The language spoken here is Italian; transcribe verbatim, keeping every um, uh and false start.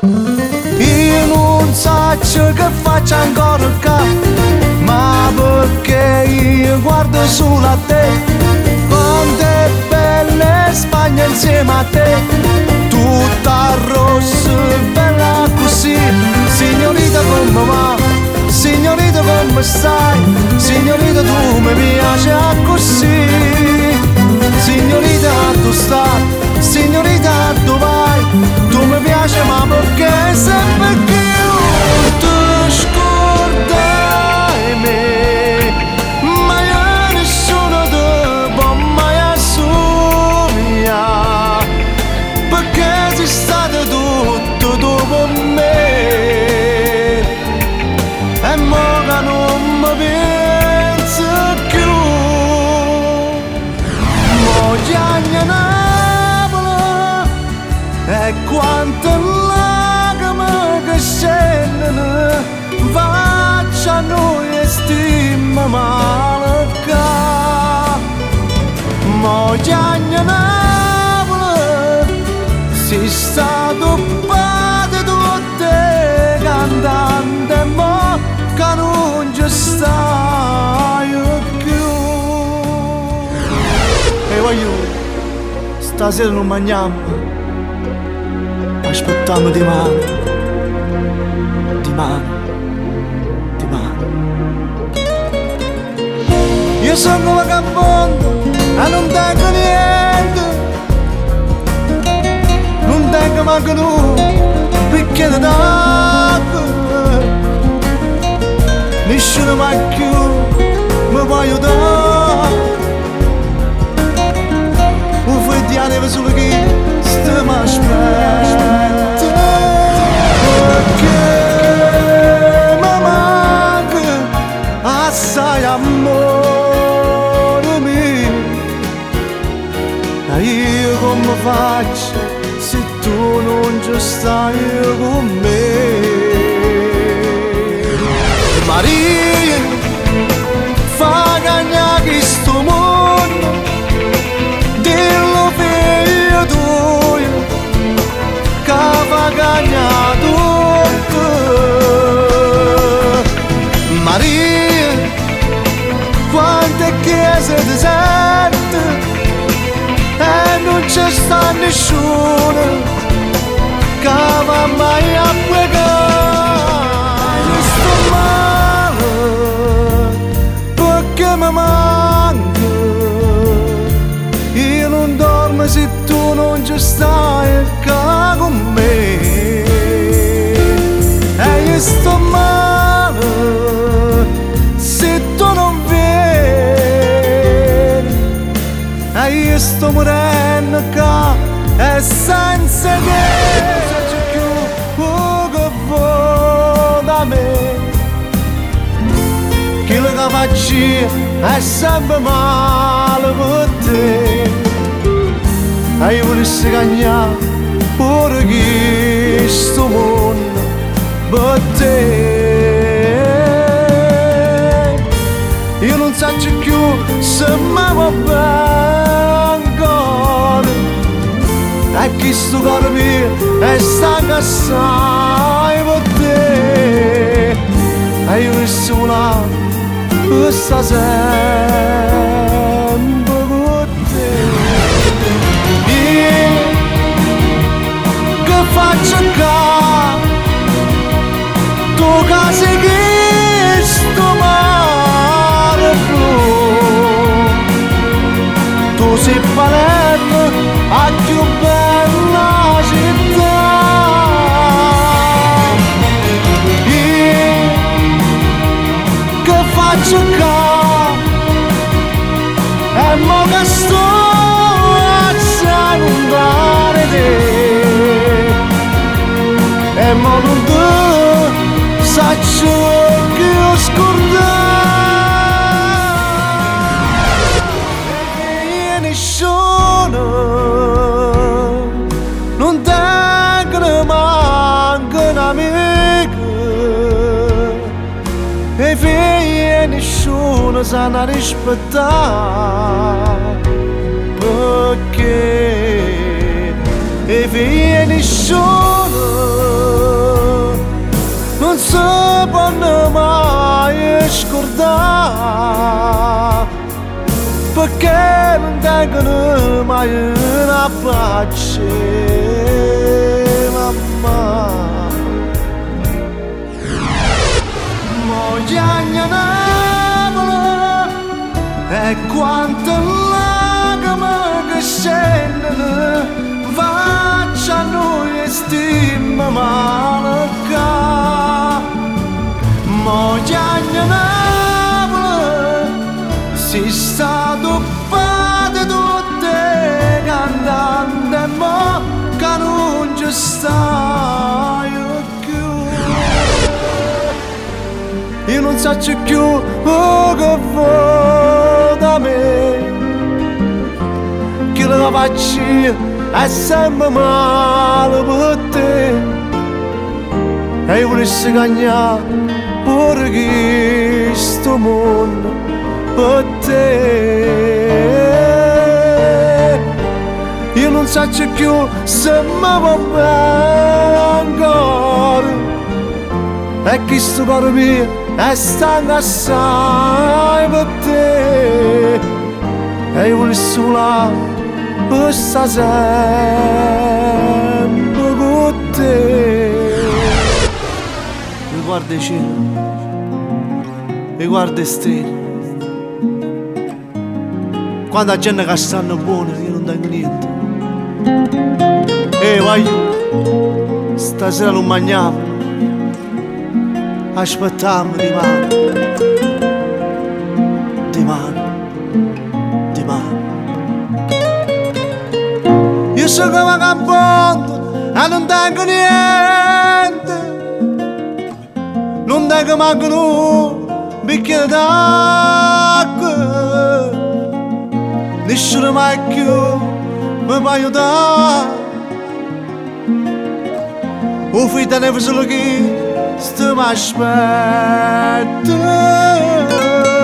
Io non so ciò che faccio ancora qua, ma perché io guardo solo a te. Quanto è bella Spagna insieme a te, tutta rossa, bella così. Signorita come va, signorita come stai, signorita tu mi piaci così. Signorita tu stai, signorita tu vai, tu mi piaci ma perché sempre più tu scordai me, ma io nessuno ti può mai assomigliare, perché sei stato tutto dopo me, e mo che non mi penso più, mo già Napoli e quante lacrime che scendono facciano e stima male qua. Mo già Napoli si sta tuppate tutte cantante, mo che non ci stai più. E voglio, stasera non mangiamo, aspettiamo di mano, di mano, di mano. Io sono un vagabondo e non tengo niente, non tengo manco un bicchiere d'acqua, nessuno mai più mi può aiutare. Un vediamo solo che stiamo aspettando, perché mi manca assai amore mio. E io come faccio se tu non ci stai con me? Maria, fa cagnare sto mondo, dillo figlio tuo, che fa cagnare tutto. Maria, quante chiese deserte e non c'è sta nessuno che va mai a pregare. Io sto male perché mi manca, io non dormo se tu non ci stai qua con me. E io sto male se tu non vieni, e io sto morendo qua e senza che c'è più che vuoi da me. Quello che faccio è sempre male per te, e io volessi cagnare pure che sto mondo per te. Io non so più se mi va bene ancora, e che sto cuore mio è stanco assai per te, e io volessi volare per sta sempre con te. Io che faccio qua, tu che sei che sto mare blu, tu sei Palermo, la più bella città. Io che faccio qua, e mo che sto a salutare te, e mo non ti saccio che ho scordato. E nessuno non tengo manco un amico, e figli nessuno sa rispettare, perché e figli nessuno che non tengono mai una pace, mamma. Mogliagna Napoli e quanto lacrime che scendono facciano e stima malacca. Mogliagna Napoli si sta toppate tutte cantante ma che non ci stai più. Io non so più oh, che vuoi da me, che la faccio è sempre male per te, e io volessi cagnare pure questo mondo per te. Io non so più se mi va bene ancora, e questo cuore mio è stanco assai per te, e io volessi volare per stare sempre con te. Mi guarda il cielo, mi guarda le stelle, quando la gente che stanno buone io non tengo niente. E voglio, stasera non mangiamo, aspettiamo dimani, dimani, dimani. Io sono come campondo e non tengo niente, non tengo manco un bicchiere d'acqua, nessuno mai più mi può aiutare. O fui da neve solo che sto mi aspetta.